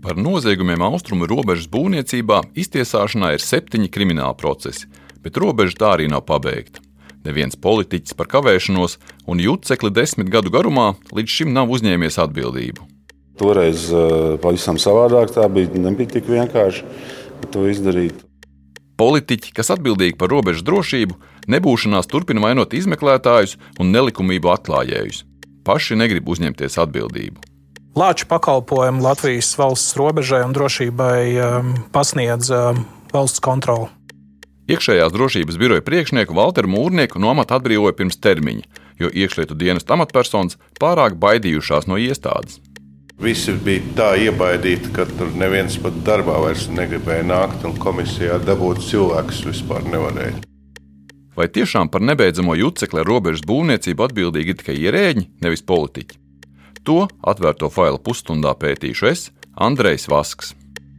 Par noziegumiem austrumu robežas būvniecībā iztiesāšanā ir 7 krimināli procesi, bet robeža tā arī nav pabeigta. Neviens politiķis par kavēšanos un jucekli 10 gadu garumā līdz šim nav uzņēmies atbildību. Toreiz pavisam savādāk, nebija tik vienkārši to izdarīt. Politiķi, kas atbildīgi par robežas drošību, nebūšanās turpina vainot izmeklētājus un nelikumību atklājējus. Paši negrib uzņemties atbildību. Lāču pakalpojumu Latvijas valsts robežai un drošībai pasniedz valsts kontrole. Iekšējās drošības biroja priekšnieku Valteru Mūrnieku no amata atbrīvoja pirms termiņa, jo iekšlietu dienesta amatpersonas pārāk baidījušās no iestādes. Visi bija tā iebaidīti, ka tur neviens pat darbā vairs negribēja nākt un komisijā dabūt cilvēkus vispār nevarēja. Vai tiešām par nebeidzamo jucekli ar robežas būvniecību atbildīgi ir tikai ierēģi, nevis politiķi? To atvērto faila pusstundā pētīšu es, Andrejs Vasks.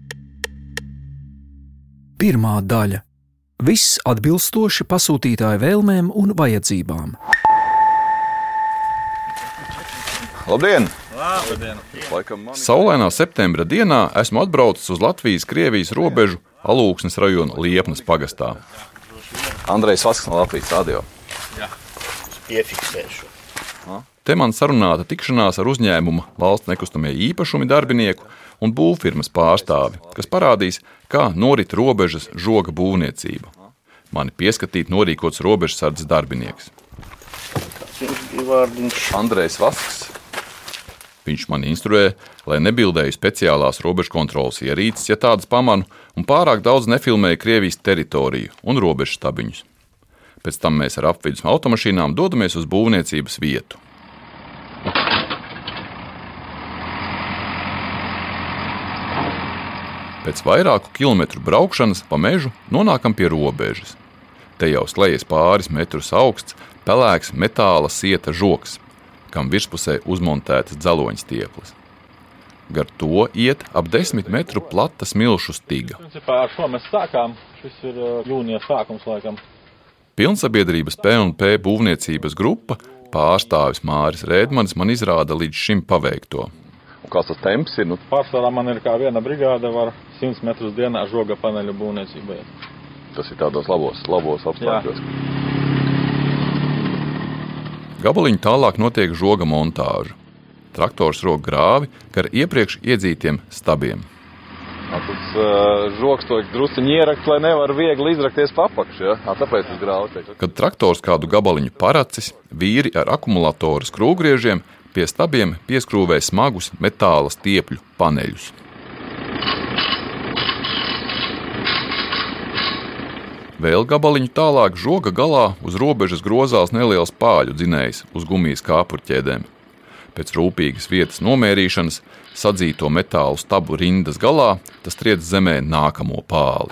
Pirmā daļa. Viss atbilstoši pasūtītāja vēlmēm un vajadzībām. Labdien! Saulainā septembra dienā esmu atbraucis uz Latvijas-Krievijas robežu Alūksnes rajona Liepnas pagastā. Andrejs Vasks no Latvijas radio. Jā, piefiksēšu. Te man sarunāta tikšanās ar uzņēmuma valsts nekustamie īpašumi darbinieku un būvfirmas pārstāvi, kas parādīs, kā norit robežas žoga būvniecība. Mani pieskatīt norīkots robežsardzes darbinieks. Andrejs Vasks. Viņš mani instruē, lai nebildēju speciālās robežu kontrolas ierīces, ja tādas pamanu, un pārāk daudz nefilmēju Krievijas teritoriju un robežu stabiņus. Pēc tam mēs ar apvidus automašīnām dodamies uz būvniecības vietu. Pēc vairāku kilometru braukšanas pa mežu nonākam pie robežas. Te jau slejas pāris metrus augsts, pelēks metāla sieta žogs, kam virspusē uzmontētas dzeloņstieples. Gar to iet ap 10 metru plata smilšu stiga. Ar šo mēs sākām. Šis ir jūnija sākums, laikam. Pilnsabiedrības P&P būvniecības grupa pārstāvis Māris Rēdmanis man izrāda līdz šim paveikto. Un kāds tas temps ir? Pārsvarā man ir kā viena brigāde var 100 metrus dienā žoga paneļu būvniecībai. Tas ir tādos labos apstākļos. Gabaliņu tālāk notiek žoga montāža. Traktors rok grāvi ar iepriekš iedzītiem stabiem. Tas žogs to drusciņi ierakt, lai nevar viegli izrakties pa apakšu, ja? Tāpēc tas grāvi tiek. Kad traktors kādu gabaliņu paracis, vīri ar akumulatoru skrūvgriežiem pie stabiem pieskrūvē smagus metāla stiepļu paneļus. Vēl gabaliņu tālāk žoga galā uz robežas grozās neliels pāļu dzinējs uz gumijas kāpurķēdēm. Pēc rūpīgas vietas nomērīšanas sadzīto metālu stabu rindas galā tas triec zemē nākamo pāli.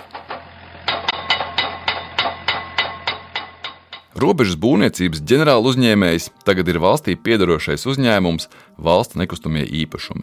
Robežas būvniecības ģenerāla uzņēmējs tagad ir valstī piederošais uzņēmums Valsts nekustamie īpašumi.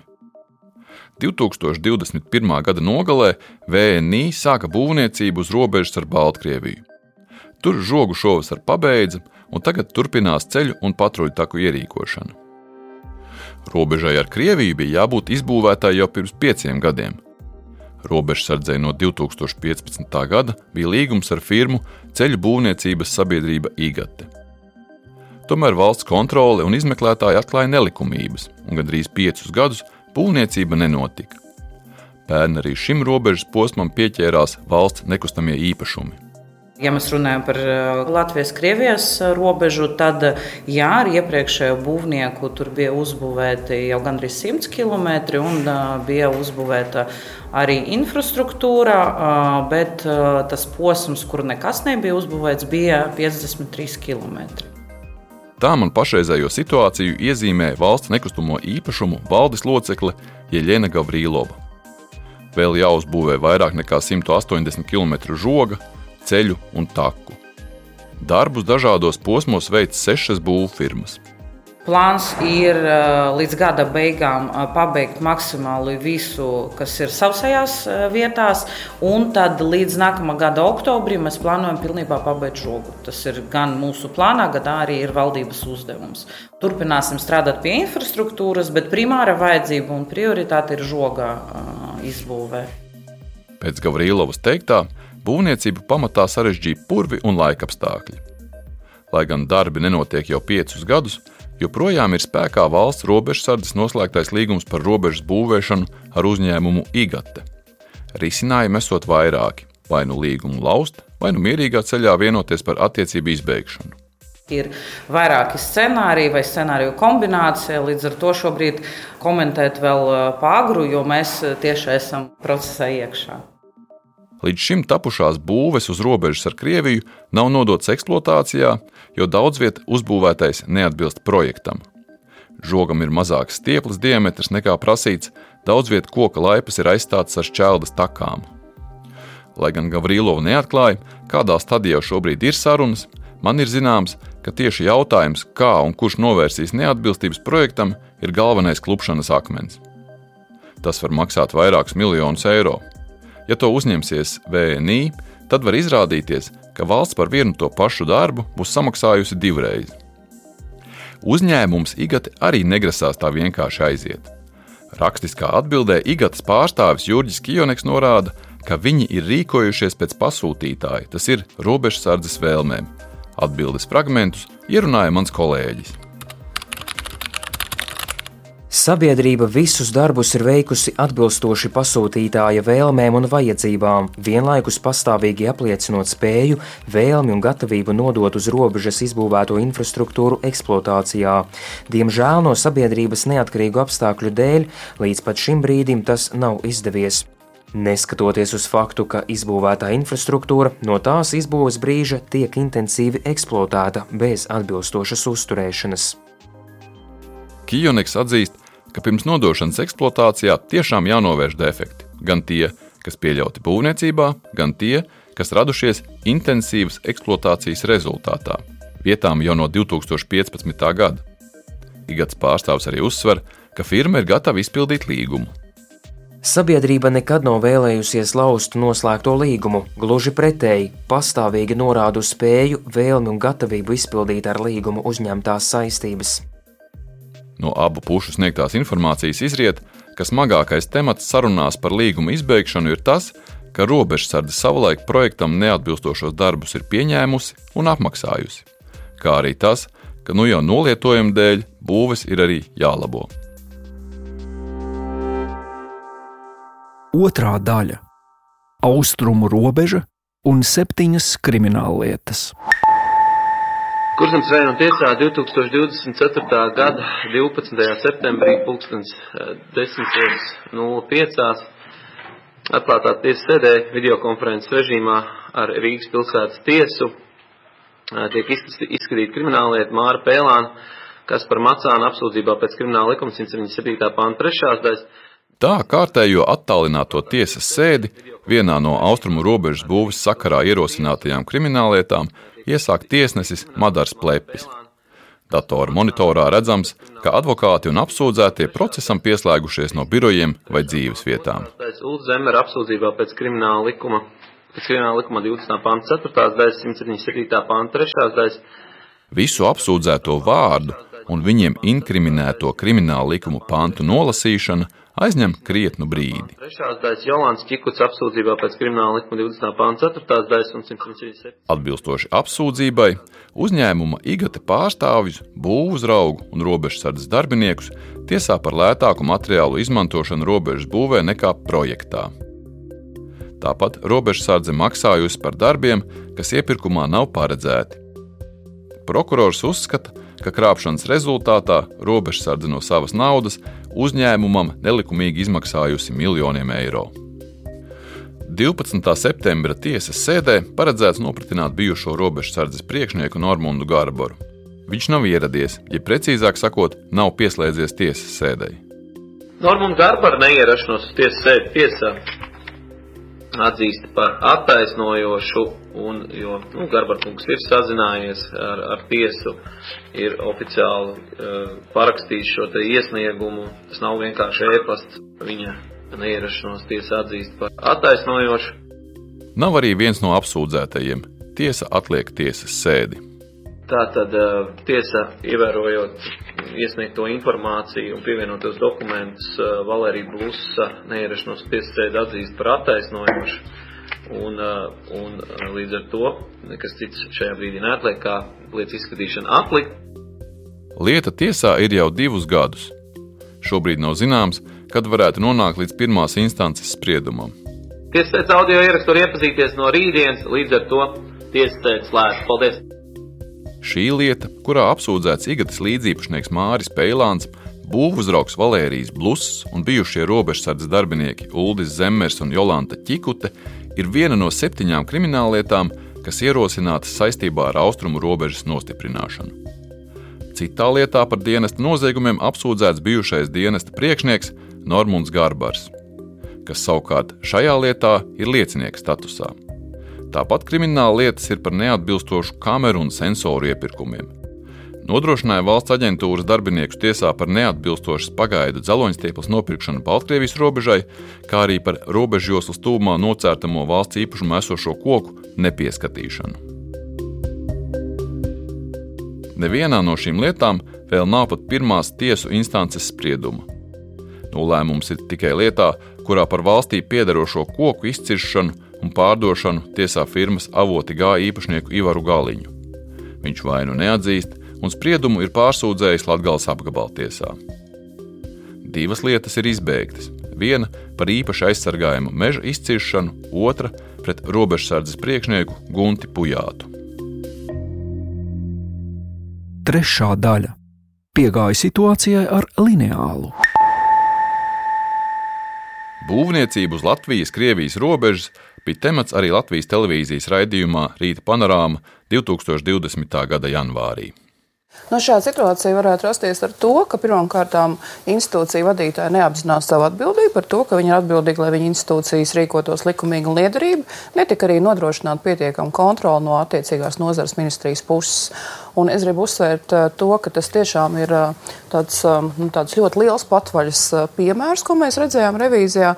2021. gada nogalē VNI sāka būvniecību uz robežas ar Baltkrieviju. Tur žogu šovasar pabeidza un tagad turpinās ceļu un patruļu taku ierīkošanu. Robežai ar Krieviju bija jābūt izbūvētai jau pirms 5 gadiem. Robežsardzei no 2015. gada bija līgums ar firmu Ceļu būvniecības sabiedrība Igate. Tomēr valsts kontrole un izmeklētāji atklāja nelikumības, un gandrīz 5 gadus būvniecība nenotika. Pērn arī šim robežas posmam pieķērās valsts nekustamie īpašumi. Ja mēs runājam par Latvijas-Krievijas robežu, tad jā, ar iepriekšējo būvnieku tur bija uzbūvēti jau gandrīz 100 km un bija uzbūvēta arī infrastruktūra, bet tas posms, kur nekas nebija uzbūvēts, bija 53 km. Tā man pašreizējo situāciju iezīmē valsts nekustamo īpašumu valdes locekle Jeļena Gavrīlova. Vēl jāuzbūvē vairāk nekā 180 km žoga, ceļu un taku. Darbus dažādos posmos veic 6 būvfirmas. Plāns ir līdz gada beigām pabeigt maksimāli visu, kas ir sausajās vietās, un tad līdz nākamā gada oktobrim mēs plānojam pilnībā pabeigt žogu. Tas ir gan mūsu plānā, gan arī ir valdības uzdevums. Turpināsim strādāt pie infrastruktūras, bet primāra vajadzība un prioritāte ir žogā izbūvē. Pēc Gavrīlovas teiktā, būvniecību pamatā sarežģīja purvi un laikapstākļi. Lai gan darbi nenotiek jau 5 gadus, joprojām ir spēkā valsts robežsardzes noslēgtais līgums par robežas būvēšanu ar uzņēmumu Igate. Risinājumi esot vairāki, vai nu līgumu laust, vai nu mierīgā ceļā vienoties par attiecību izbeigšanu. Ir vairāki scenāriji vai scenāriju kombinācija, līdz ar to šobrīd komentēt vēl pāragru, jo mēs tieši esam procesā iekšā. Līdz šim tapušās būves uz robežas ar Krieviju nav nodotas eksploatācijā, jo daudz viet uzbūvētais neatbilst projektam. Žogam ir mazāks stieples diametrs nekā prasīts, daudz viet koka laipas ir aizstātas ar šķeldas takām. Lai gan Gavrilova neatklāja, kādā stadijā šobrīd ir sarunas, man ir zināms, ka tieši jautājums, kā un kurš novērsīs neatbilstības projektam, ir galvenais klupšanas akmens. Tas var maksāt vairākus miljonus eiro. Ja to uzņemsies VNI, tad var izrādīties, ka valsts par vienu to pašu darbu būs samaksājusi 2 reizes. Uzņēmums Igate arī negrasās tā vienkārši aiziet. Rakstiskā atbildē Igates pārstāvis Jurģis Kijonieks norāda, ka viņi ir rīkojušies pēc pasūtītāja, tas ir robežsardzes vēlmēm. Atbildes fragmentus ierunāja mans kolēģis. Sabiedrība visus darbus ir veikusi atbilstoši pasūtītāja vēlmēm un vajadzībām, vienlaikus pastāvīgi apliecinot spēju, vēlmi un gatavību nodot uz robežas izbūvēto infrastruktūru eksploatācijā. Diemžēl no sabiedrības neatkarīgu apstākļu dēļ līdz pat šim brīdim tas nav izdevies. Neskatoties uz faktu, ka izbūvētā infrastruktūra no tās izbūves brīža tiek intensīvi eksploatēta bez atbilstošas uzturēšanas. Kijonieks atzīst, ka pirms nodošanas eksploatācijā tiešām jānovērš defekti, gan tie, kas pieļauti būvniecībā, gan tie, kas radušies intensīvas eksploatācijas rezultātā, vietām jau no 2015. gada. Igates pārstāvs arī uzsver, ka firma ir gatava izpildīt līgumu. Sabiedrība nekad nav vēlējusies laust noslēgto līgumu, gluži pretēji, pastāvīgi norāda uz spēju, vēlmi un gatavību izpildīt ar līgumu uzņemtās saistības. No abu pušu sniegtās informācijas izriet, ka smagākais temats sarunās par līguma izbeigšanu ir tas, ka robežsardze savulaik projektam neatbilstošos darbus ir pieņēmusi un apmaksājusi, kā arī tas, ka nu jau nolietojuma dēļ būves ir arī jālabo. Otrā daļa – austrumu robeža un 7 krimināllietas. Kurzemes rajona tiesā 2024. gada 12. septembrī 10:05 atklātā tiesas sēdē videokonferences režīmā ar Rīgas pilsētas tiesu tiek izskatīta krimināllieta Māra Pēlāna, kas par Macānu apsūdzībā pēc krimināla likuma 177. panta 3. daļas. Tā kārtējo attālināto tiesas sēdi vienā no austrumu robežas būves sakarā ierosinātajām krimināllietām iesāk tiesnesis Madars Plepis. Datora monitorā redzams, ka advokāti un apsūdzētie procesam pieslēgušies no birojiem vai dzīves vietām. Ulds Zemera apsūdzībā pēc krimināla likuma 20. panta 4. daļas, 177. panta 3. daļas. Visu apsūdzēto vārdu un viņiem inkriminēto krimināla likumu pantu nolasīšana aizņem krietnu brīdi. 3. daļas Jolants Čikuts apsūdzībā pēc krimināla likuma 20. panta 4. daļas un 177. Atbilstoši apsūdzībai, uzņēmuma Igate pārstāvjus, būvuzraugu un robežsardzes darbiniekus tiesā par lētāku materiālu izmantošanu robežas būvē nekā projektā. Tāpat robežsardze maksājusi par darbiem, kas iepirkumā nav paredzēti. Prokurors uzskata, ka krāpšanas rezultātā robežsardze no savas naudas uzņēmumam nelikumīgi izmaksājusi miljoniem eiro. 12. septembra tiesas sēdē paredzēts nopratināt bijušo robežsardzes priekšnieku Normundu Garbaru. Viņš nav ieradies, ja precīzāk sakot, nav pieslēdzies tiesas sēdei. Normundu Garbaru neierašanos uz tiesas sēdi tiesā atzīst par attaisnojošu, jo Garbarkungs ir sazinājies ar tiesu, ir oficiāli parakstījis šo te iesniegumu. Tas nav vienkārši e-pasts, viņa neierašanos tiesa atzīst par attaisnojošu. Nav arī viens no apsūdzētajiem. Tiesa atliek tiesas sēdi. Tātad tiesa, ievērojot iesniegto informāciju un pievienotos dokumentus Valērija Blusa neierašanos tiesasēde atzīst par attaisnojošu. Un līdz ar to nekas cits šajā brīdī neatliek, kā lietas izskatīšana atlikt. Lieta tiesā ir jau 2 gadus. Šobrīd nav zināms, kad varētu nonākt līdz pirmās instances spriedumam. Tiesasēdes audio ierakstu var iepazīties no rītdienas, līdz ar to tiesasēde slēdz. Paldies! Šī lieta, kurā apsūdzēts Igatas līdzīpašnieks Māris Peilāns, būvuzraugs Valērijs Bluss un bijušie robežsardzes darbinieki Uldis Zemmers un Jolanta Ķikute, ir viena no 7 krimināllietām, kas ierosinātas saistībā ar austrumu robežas nostiprināšanu. Citā lietā par dienesta noziegumiem apsūdzēts bijušais dienesta priekšnieks Normunds Garbars, kas savukārt šajā lietā ir liecinieka statusā. Tāpat krimināla lietas ir par neatbilstošu kameru un sensoru iepirkumiem. Nodrošināja valsts aģentūras darbiniekus tiesā par neatbilstošas pagaidu dzeloņstieples nopirkšanu Baltkrievijas robežai, kā arī par robežjoslas tuvumā nocērtamo valsts īpašumu esošo koku nepieskatīšanu. Nevienā no šīm lietām vēl nav pat pirmās tiesu instances sprieduma. Nolēmums ir tikai lietā, kurā par valstī piederošo koku izciršanu un pārdošanu tiesā firmas Avoti G īpašnieku Ivaru Galiņu. Viņš vainu neatzīst, un spriedumu ir pārsūdzējis Latgales apgabaltiesā. 2 lietas ir izbeigtas. Viena par īpaši aizsargājumu meža izciršanu, otra pret robežsardzes priekšnieku Gunti Pujātu. 3. daļa. Piegāja situācijai ar lineālu. Būvniecība uz Latvijas-Krievijas robežas bija temats arī Latvijas televīzijas raidījumā Rīta panorāma 2020. gada janvārī. Šāda situācija varētu rasties ar to, ka pirmkārtām institūcija vadītāji neapzinās savu atbildību par to, ka viņi ir atbildīgi, lai viņa institūcijas rīkotos likumīgi un liederīgi, netika arī nodrošināt pietiekamu kontroli no attiecīgās nozares ministrijas puses. Un es gribu uzsvērt to, ka tas tiešām ir tāds ļoti liels patvaļas piemērs, ko mēs redzējām revīzijā.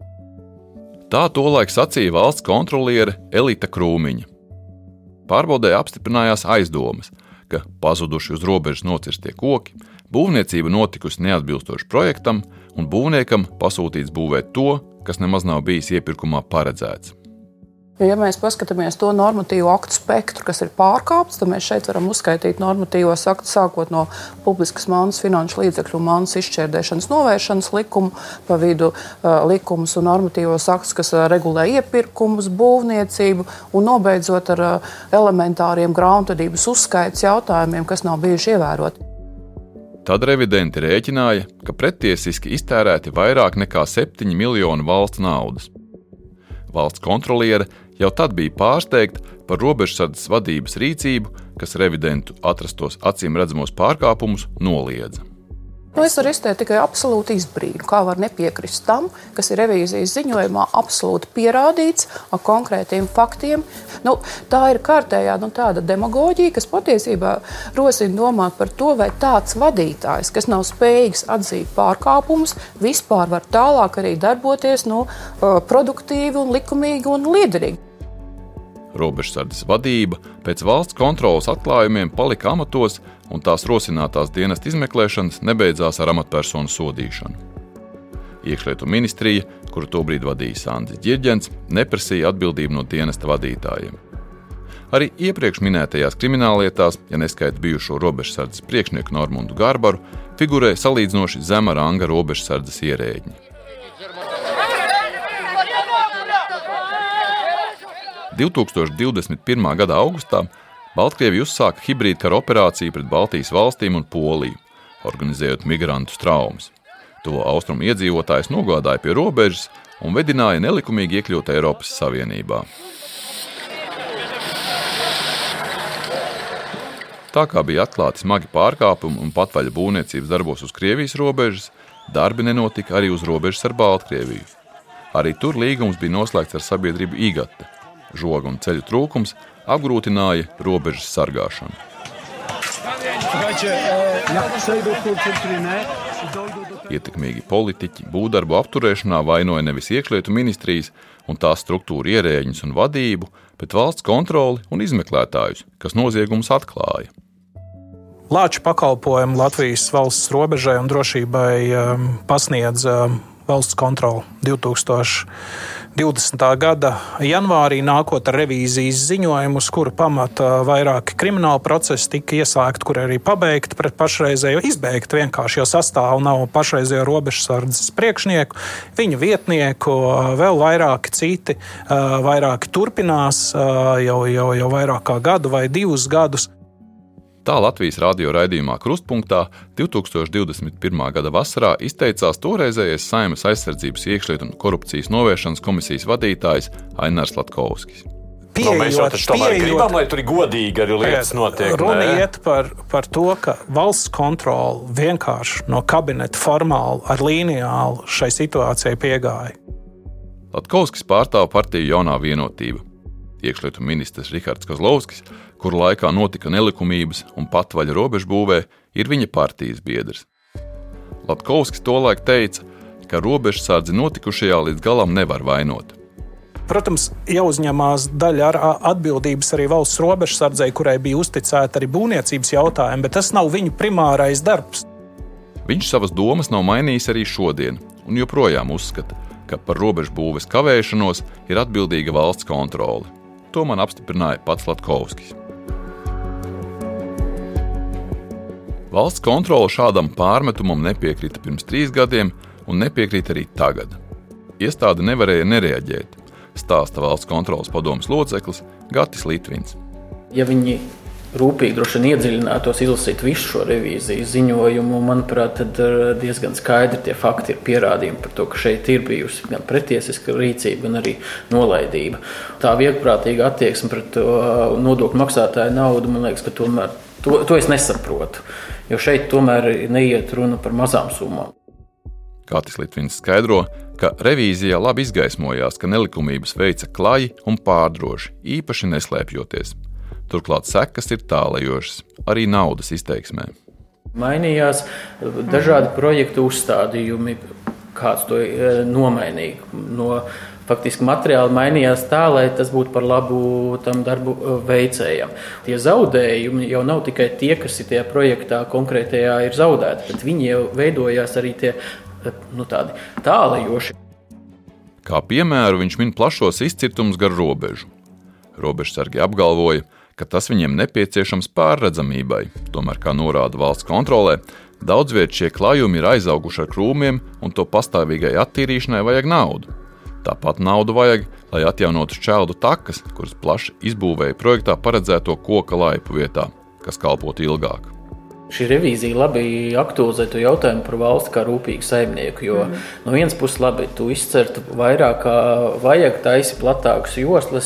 Tā tolaik sacīja valsts kontroliere Elita Krūmiņa. Pārbaudē apstiprinājās aizdomas, ka pazuduši uz robežas nocirstie koki, būvniecība notikusi neatbilstoši projektam un būvniekam pasūtīts būvēt to, kas nemaz nav bijis iepirkumā paredzēts. Ja mēs paskatāmies to normatīvo aktu spektru, kas ir pārkāpts, tad mēs šeit varam uzskaitīt normatīvos aktus sākot no publiskas mantas finanšu līdzekļu un mantas izšķērdēšanas novēršanas likumu, pa vidu likumus un normatīvos aktus, kas regulē iepirkumus, būvniecību un nobeidzot ar elementāriem grāmatvedības uzskaites jautājumiem, kas nav bijuši ievēroti. Tad revidenti rēķināja, ka pretiesiski iztērēti vairāk nekā 7 miljoni valsts naudas. Valsts kontroliere jau tad bija pārsteigta par robežsardzes vadības rīcību, kas revidentu atrastos acīm redzamos pārkāpumus noliedza. Es varu izteikt tikai absolūti izbrīnu, kā var nepiekrist tam, kas ir revīzijas ziņojumā absolūti pierādīts ar konkrētiem faktiem. Tā ir kārtējā tāda demagoģija, kas patiesībā rosina domāt par to, vai tāds vadītājs, kas nav spējīgs atzīt pārkāpumus, vispār var tālāk arī darboties produktīvi un likumīgi un liederīgi. Robežsardzes vadība pēc valsts kontroles atklājumiem palika amatos, un tās rosinātās dienesta izmeklēšanas nebeidzās ar amatpersonu sodīšanu. Iekšlietu ministrija, kuru tobrīd vadīja Sandis Ģirģents, neprasīja atbildību no dienesta vadītājiem. Arī iepriekš minētajās krimināllietās, ja neskaita bijušo robežsardzes priekšnieku Normundu Garbaru, figurē salīdzinoši zema ranga robežsardzes ierēģi. 2021. gada augustā Baltkrievija uzsāka hibrīdkara operāciju pret Baltijas valstīm un Poliju, organizējot migrantu traumas. To austrumu iedzīvotājus nogādāja pie robežas un vedināja nelikumīgi iekļūt Eiropas Savienībā. Tā kā bija atklāti smagi pārkāpumi un patvaļa būvniecības darbos uz Krievijas robežas, darbi nenotika arī uz robežas ar Baltkrieviju. Arī tur līgums bija noslēgts ar sabiedrību Igate. Žoga un ceļu trūkums apgrūtināja robežas sargāšanu. Ietekmīgi politiķi būvdarbu apturēšanā vainoja nevis iekšlietu ministrijas un tās struktūru ierēģņus un vadību, bet valsts kontroli un izmeklētājus, kas noziegumus atklāja. Lāču pakalpojumu Latvijas valsts robežai un drošībai pasniedz valsts kontrole 2020. gada janvārī, nākot ar revīzijas ziņojumu, uz kura pamata vairāki krimināli procesi tika ieslēgti, kur arī pabeigti pret pašreizējo, izbeigti vienkārši, jo sastāvu nav pašreizējo robežsardzes priekšnieku, viņu vietnieku, vēl vairāki citi, vairāki turpinās jau vairāk kā gadu vai 2 gadus. Tā Latvijas radio raidījumā Krustpunktā 2021. gada vasarā izteicās toreizējais Saeimas aizsardzības iekšlietu un korupcijas novēršanas komisijas vadītājs Ainars Latkovskis. Mēs jau taču tomēr gribam, lai tur godīgi arī lietas notiek. Runa iet par to, ka valsts kontrole vienkārši no kabineta formāli ar lineālu šai situācijai piegāja. Latkovskis pārstāv partiju Jaunā vienotība. Iekšlietu ministrs Rihards Kozlovskis, kuru laikā notika nelikumības un patvaļa robežbūvē, ir viņa partijas biedrs. Latkovskis tolaik teica, ka robežsardzi notikušajā līdz galam nevar vainot. Protams, jāuzņemās daļa ar atbildības arī valsts robežsardzei, kurai bija uzticēta arī būvniecības jautājumi, bet tas nav viņu primārais darbs. Viņš savas domas nav mainījis arī šodien un joprojām uzskata, ka par robežbūves kavēšanos ir atbildīga valsts kontrole. To man apstiprināja pats Latkovskis. Valsts kontrole šādam pārmetumam nepiekrita pirms 3 gadiem un nepiekrīt arī tagad. Iestāde nevarēja nereaģēt, stāsta valsts kontroles padomes loceklis Gatis Litvins. Ja viņi rūpīgi droši vien iedziļinātos, izlasīt visu šo revīzijas ziņojumu, manuprāt, tad diezgan skaidri tie fakti ir pierādījumi par to, ka šeit ir bijusi gan pretiesiska rīcība, gan arī nolaidība. Tā viegprātīga attieksme pret nodokļu maksātāju naudu, man liekas, ka tomēr to es nesaprotu, jo šeit tomēr neiet runa par mazām summām. Gatis Litvins skaidro, ka revīzijā labi izgaismojās, ka nelikumības veica klaji un pārdroši, īpaši neslēpjoties. Turklāt sekas ir tālajošas, arī naudas izteiksmē. Mainījās dažādi projektu uzstādījumi, kāds to nomainīja. Faktiski materiāli mainījās tā, lai tas būtu par labu tam darbu veicējam. Tie zaudējumi jau nav tikai tie, kas ir tajā projektā konkrētajā ir zaudēti, bet viņi jau veidojās arī tie tādi tālajoši. Kā piemēru viņš min plašos izcirtumus gar robežu. Robežsargi apgalvoja, ka tas viņiem nepieciešams pārredzamībai, tomēr, kā norāda valsts kontrolē, daudz viet šie klājumi ir aizauguši ar krūmiem un to pastāvīgai attīrīšanai vajag naudu. Tāpat naudu vajag, lai atjaunotu šķeldu takas, kuras plaši izbūvēja projektā paredzēto koka laipu vietā, kas kalpotu ilgāk. Šī revīzija labi aktualizē to jautājumu par valsti kā rūpīgu saimnieku, jo no vienas puses labi, tu izcertu vairāk kā vajag, taisi platākus joslas,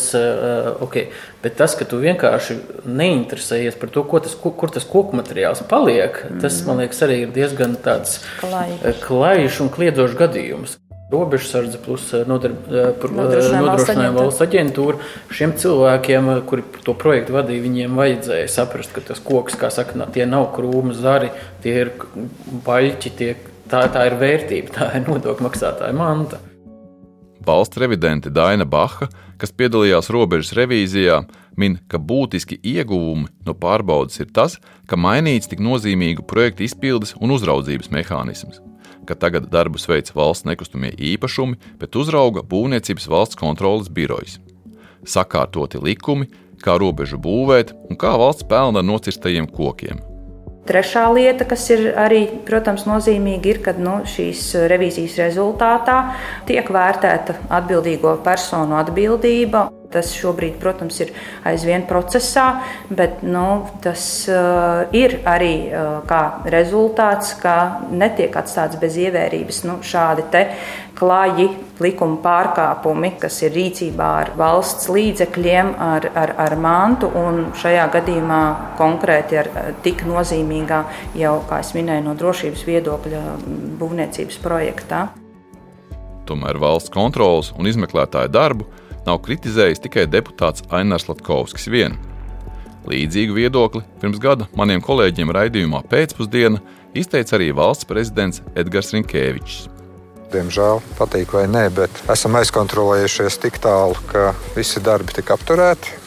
bet tas, ka tu vienkārši neinteresējies par to, kur tas koku materiāls paliek, tas, man liekas, arī ir diezgan tāds klajš un kliedzošs gadījums. Robežsardze plus nodrošinājuma valsts aģentūra. Šiem cilvēkiem, kuri to projektu vadīja, viņiem vajadzēja saprast, ka tas koks, kā saka, tie nav krūmi, zari, tie ir baļķi, tā ir vērtība, tā ir nodokļu maksātāja manta. Valsts revidente Daina Baha, kas piedalījās robežas revīzijā, min, ka būtiski ieguvumi no pārbaudes ir tas, ka mainīts tik nozīmīgu projektu izpildes un uzraudzības mehānisms, ka tagad darbus veic valsts nekustamie īpašumi, bet uzrauga būvniecības valsts kontroles birojas. Sakārtoti likumi, kā robežu būvēt un kā valsts pelna ar nocirstajiem kokiem. Trešā lieta, kas ir arī, protams, nozīmīga, ir, kad šīs revīzijas rezultātā tiek vērtēta atbildīgo personu atbildība. Tas šobrīd, protams, ir aizvien procesā, bet tas ir arī kā rezultāts, ka netiek atstāts bez ievērības šādi te klaji likuma pārkāpumi, kas ir rīcībā ar valsts līdzekļiem, ar mantu un šajā gadījumā konkrēti ar tik nozīmīgā jau, kā es minēju, no drošības viedokļa būvniecības projektā. Tomēr valsts kontroles un izmeklētāju darbu nav kritizējis tikai deputāts Ainars Latkovskis vien. Līdzīgu viedokli pirms gada maniem kolēģiem raidījumā Pēcpusdiena izteica arī valsts prezidents Edgars Rinkēvičs. Diemžēl, patīk vai nē, bet esam aizkontrolējušies tik tālu, ka visi darbi tika apturēti.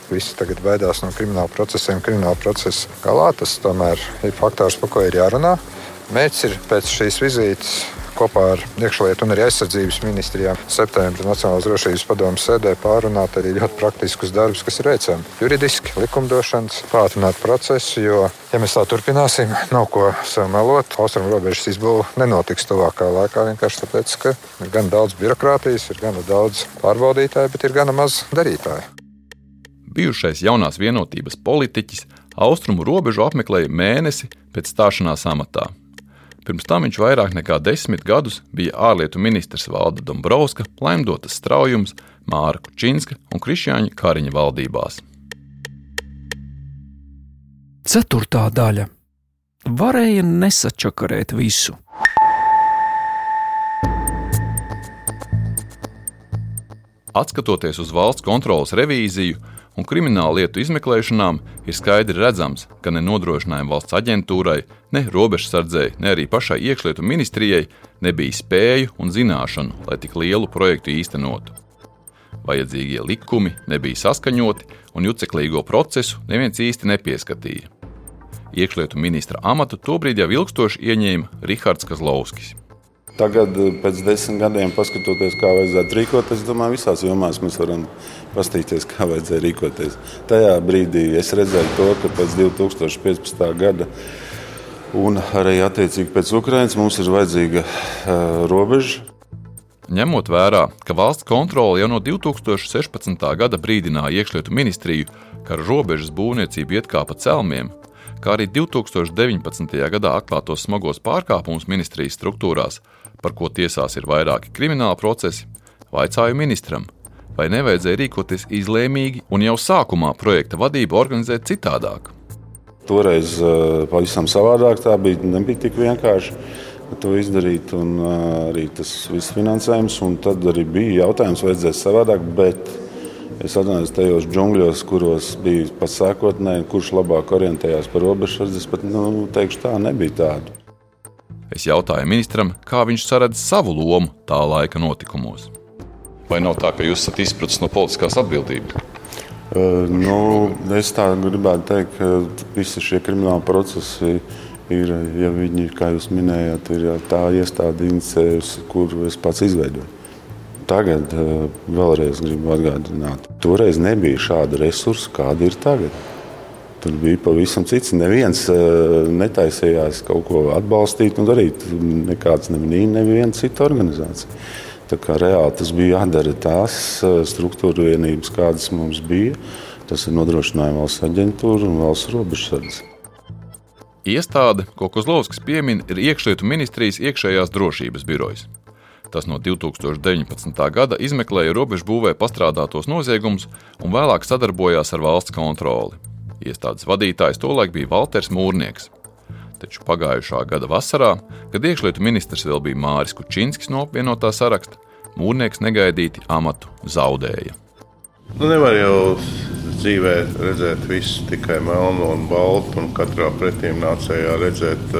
Visi tagad baidās no krimināla procesiem, krimināla procesa galā. Tas tomēr ir faktors, par ko ir jārunā. Mērķis ir pēc šīs vizītes kopā ar iekšlietu un arī aizsardzības ministrijām septembrī Nacionālās drošības padomes sēdē pārunāt arī ļoti praktiskus darbus, kas ir veicami. Juridiski, likumdošanas, pātrināt procesu, jo, ja mēs tā turpināsim, nav ko sev melot. Austrumu robežas izbūve nenotiks tuvākā laikā, vienkārši tāpēc, ka ir gan daudz birokrātijas, ir gan daudz pārbaudītāju, bet ir gana maz darītāju. Bijušais jaunās vienotības politiķis austrumu robežu apmeklēja mēnesi pēc stāšanās amatā. Pirms tam viņš vairāk nekā 10 gadus bija ārlietu ministrs Valda Dombrovska, Laimdotas Straujums, Māra Kučinska un Krišjāņa Kariņa valdībās. 4. daļa. Varēja nesačakarēt visu. Atskatoties uz valsts kontroles revīziju un kriminālu lietu izmeklēšanām, ir skaidri redzams, ka ne nodrošinājuma valsts aģentūrai, ne robežsardzei, ne arī pašai iekšlietu ministrijai nebija spēju un zināšanu, lai tik lielu projektu īstenotu. Vajadzīgie likumi nebija saskaņoti un juceklīgo procesu neviens īsti nepieskatīja. Iekšlietu ministra amatu tobrīd jau ilgstoši ieņēma Rihards Kazlovskis. Tagad, pēc 10 gadiem, paskatoties, kā vajadzētu rīkoties, domāju, visās jomās mēs varam pastīties, kā vajadzēja rīkoties. Tajā brīdī es redzēju to, ka pēc 2015. gada un arī attiecīgi pēc Ukrainas mums ir vajadzīga robeža. Ņemot vērā, ka valsts kontrole jau no 2016. gada brīdināja iekšlietu ministriju, ka ar robežas būvniecību iet kā pa celmiem, kā arī 2019. gadā atklātos smagos pārkāpumus ministrijas struktūrās, par ko tiesās ir vairāki krimināli procesi, vaicāju ministram, vai nevajadzēja rīkoties izlēmīgi un jau sākumā projekta vadību organizēt citādāk. Toreiz pavisam savādāk, nebija tik vienkārši to izdarīt, un arī tas viss finansējums, un tad arī bija jautājums, vajadzēs savādāk, bet es atnācu tajos džungļos, kuros bija pats sākotnēji, kurš labāk orientējās par robežsardzi, bet, teikšu tā, nebija tādu. Es jautāju ministram, kā viņš saredz savu lomu tā laika notikumos. Vai nav tā, ka jūs esat izpratis no politiskās atbildības? Es tā gribētu teikt, ka visi šie krimināli procesi ir, ja viņi, kā jūs minējāt, ir tā iestāde inicējusi, kuru es pats izveidoju. Tagad vēlreiz gribu atgādināt, toreiz nebija šāda resursa, kāda ir tagad. Tur bija pavisam cits. Neviens netaisījās kaut ko atbalstīt un darīt. Nekāds neviena cita organizācija. Tā kā reāli tas bija jādara tās struktūra vienības, kādas mums bija. Tas ir nodrošinājuma valsts aģentūra un valsts robežsardze. Iestāde, ko Kozlovskis piemin, ir iekšlietu ministrijas iekšējās drošības birojs. Tas no 2019. gada izmeklēja robežbūvē pastrādātos noziegumus un vēlāk sadarbojās ar valsts kontroli. Iestādes vadītājs tolaik bija Valters Mūrnieks. Taču pagājušā gada vasarā, kad iekšlietu ministrs vēl bija Māris Kučinskis no apvienotā saraksta, Mūrnieks negaidīti amatu zaudēja. Nevar jau dzīvē redzēt visu tikai melno un baltu, un katrā pretīmnācējā redzēt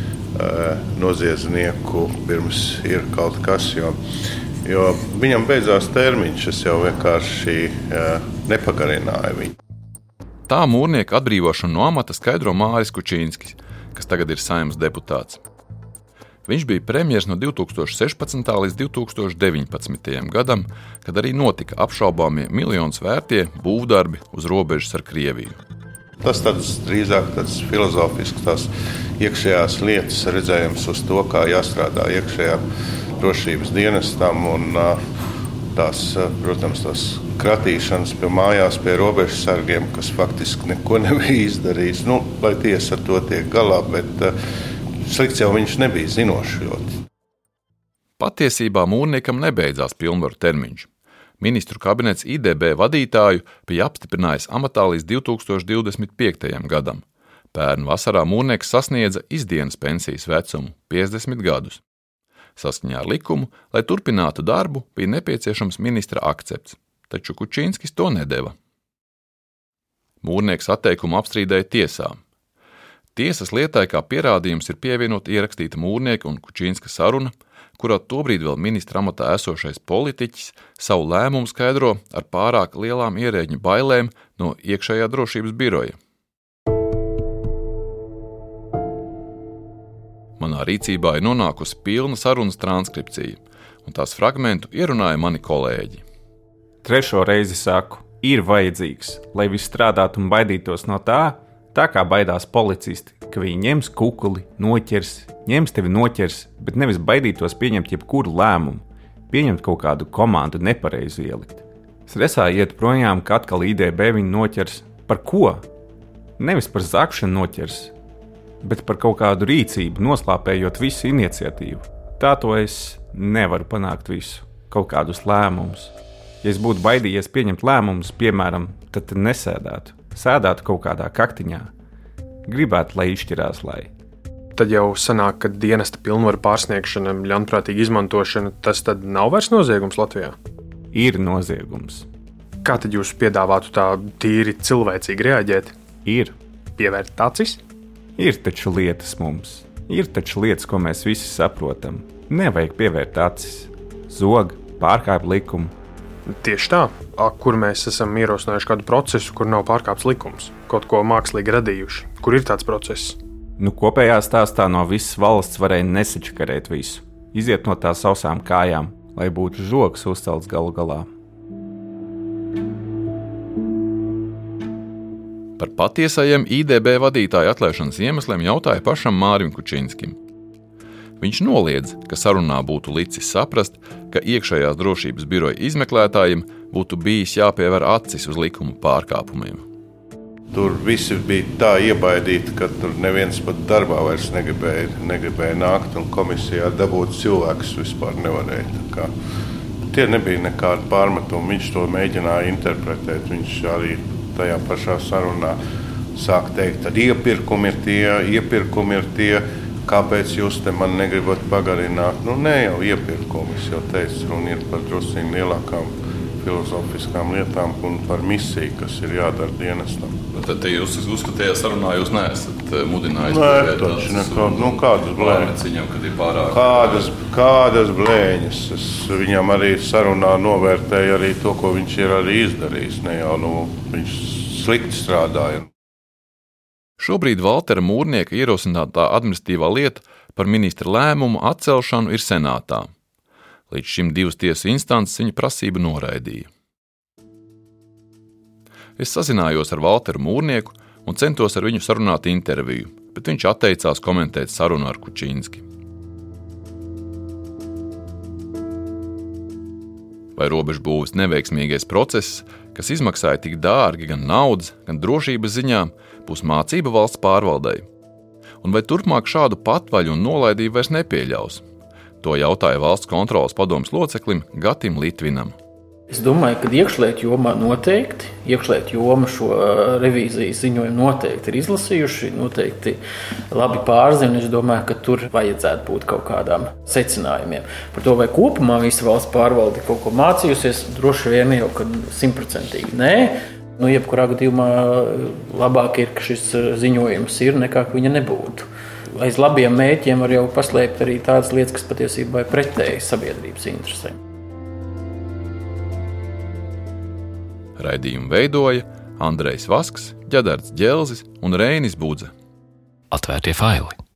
noziedznieku pirms ir kaut kas, jo viņam beidzās termiņš, es jau vienkārši nepagarināju viņu. Tā Mūrnieka atbrīvošanu no amata skaidro Māris Kučinskis, kas tagad ir Saeimas deputāts. Viņš bija premjers no 2016. līdz 2019. gadam, kad arī notika apšaubāmie miljonus vērtie būvdarbi uz robežas ar Krieviju. Tas drīzāk tāds filozofisks, tās iekšējās lietas redzējums uz to, kā jāstrādā iekšējā drošības dienestam un tās, protams, tās kratīšanas pie mājās pie robežsargiem, kas faktiski neko nebija izdarījis. Lai tiesa ar to tiek galā, bet slikts jau viņš nebija zinošs ļoti. Patiesībā Mūrniekam nebeidzās pilnvaru termiņš. Ministru kabinets IDB vadītāju bija apstiprinājis amatā līdz 2025. gadam. Pērn vasarā Mūrnieks sasniedza izdienas pensijas vecumu 50 gadus. Saskaņā ar likumu, lai turpinātu darbu, bija nepieciešams ministra akcepts, taču Kučinskis to nedeva. Mūrnieks atteikumu apstrīdēja tiesā. Tiesas lietai kā pierādījums ir pievienot ierakstīta Mūrnieka un Kučinska saruna, kurā tobrīd vēl ministra amatā esošais politiķis savu lēmumu skaidro ar pārāk lielām ierēģņu bailēm no iekšējā drošības biroja. Manā rīcībā ir nonākusi pilna sarunas transkripcija, un tās fragmentu ierunāja mani kolēģi. 3. reizi saku, ir vajadzīgs, lai viss strādātu un baidītos no tā kā baidās policisti, ka viņi ņems kukuli, ņems tevi noķers, bet nevis baidītos pieņemt jebkuru lēmumu, pieņemt kaut kādu komandu nepareizi ielikt. Stresā iet projām, ka atkal IDB viņu noķers. Par ko? Nevis par zakšanu noķers, bet par kaut kādu rīcību, noslāpējot visu iniciatīvu. Tā to es nevaru panākt visu, kaut kādus lēmumus. Ja es būtu baidījies pieņemt lēmumus, piemēram, tad nesēdētu. Sēdētu kaut kādā kaktiņā. Gribētu, lai izšķirās, lai. Tad jau sanāk, ka dienesta pilnvaru pārsniegšana, ļaunprātīga izmantošana, tas tad nav vairs noziegums Latvijā? Ir noziegums. Kā tad jūs piedāvātu tā tīri cilvēcīgi reaģēt? Ir. Pievērt acis? Ir taču lietas mums. Ir taču lietas, ko mēs visi saprotam. Nevajag pievērt acis. Zog, pārkāp likumu. Tieši tā, kur mēs esam ierosinājuši kādu procesu, kur nav pārkāpts likums, kaut ko mākslīgi radījuši. Kur ir tāds process? Kopējā stāstā no visas valsts varēja nesačakarēt visu. Iziet no tā sausām kājām, lai būtu žogs uzcelts galu galā. Par patiesajiem IDB vadītāju atlaišanas iemesliem jautāja pašam Mārim Kučinskim. Viņš noliedz, ka sarunā būtu licis saprast, ka iekšējās drošības biroja izmeklētājiem būtu bijis jāpiever acis uz likuma pārkāpumiem. Tur visi bija tā iebaidīti, ka tur neviens pat darbā vairs negribēja nākt, un komisijā dabūt cilvēkus vispār nevarēja. Tie nebija nekādi pārmetumi, viņš to mēģināja interpretēt. Viņš arī tajā pašā sarunā sāk teikt, tad iepirkumi ir tie, kāpēc jūs te man negribat pagarināt? Ne jau iepirkumi, es jau teicu, runa ir par drusciņ lielākām filozofiskām lietām un par misiju, kas ir jādara dienestam. Tad jūs uzskatījāt sarunā, jūs neesat mudinājis? Nē, taču nekādas blēņas. Viņam, kad ir pārāk... Kādas blēņas? Es viņam arī sarunā novērtēju arī to, ko viņš ir arī izdarījis. Ne jau, viņš slikti strādāja. Šobrīd Valtera Mūrnieka ierosinātā administratīvā lieta par ministra lēmumu atcelšanu ir senātā. Līdz šim 2 tiesu instances viņa prasību noraidīja. Es sazinājos ar Valteru Mūrnieku un centos ar viņu sarunāt interviju, bet viņš atteicās komentēt sarunu ar Kučinski. Vai robežbūves neveiksmīgais process, kas izmaksāja tik dārgi gan naudas, gan drošības ziņā, būs mācība valsts pārvaldei? Un vai turpmāk šādu patvaļu un nolaidību vairs nepieļaus? To jautāja valsts kontroles padomes loceklim Gatim Litvinam. Es domāju, ka iekšlietu jomā noteikti, iekšlietu joma šo revīzijas ziņojumu noteikti ir izlasījuši, noteikti labi pārzina. Es domāju, ka tur vajadzētu būt kaut kādām secinājumiem. Par to, vai kopumā visa valsts pārvalde kaut ko mācījusies, droši vien jau, ka 100% nē. Jebkurā gadījumā labāk ir, ka šis ziņojums ir, nekā ka viņa nebūtu. Aiz labiem mērķiem var jau paslēpt arī tādas lietas, kas patiesībā ir pretēji sabiedrības interesēm. Raidījumu veidoja Andrejs Vasks, Ģedards Ģelzis un Reinis Budze. Atvērtie faili.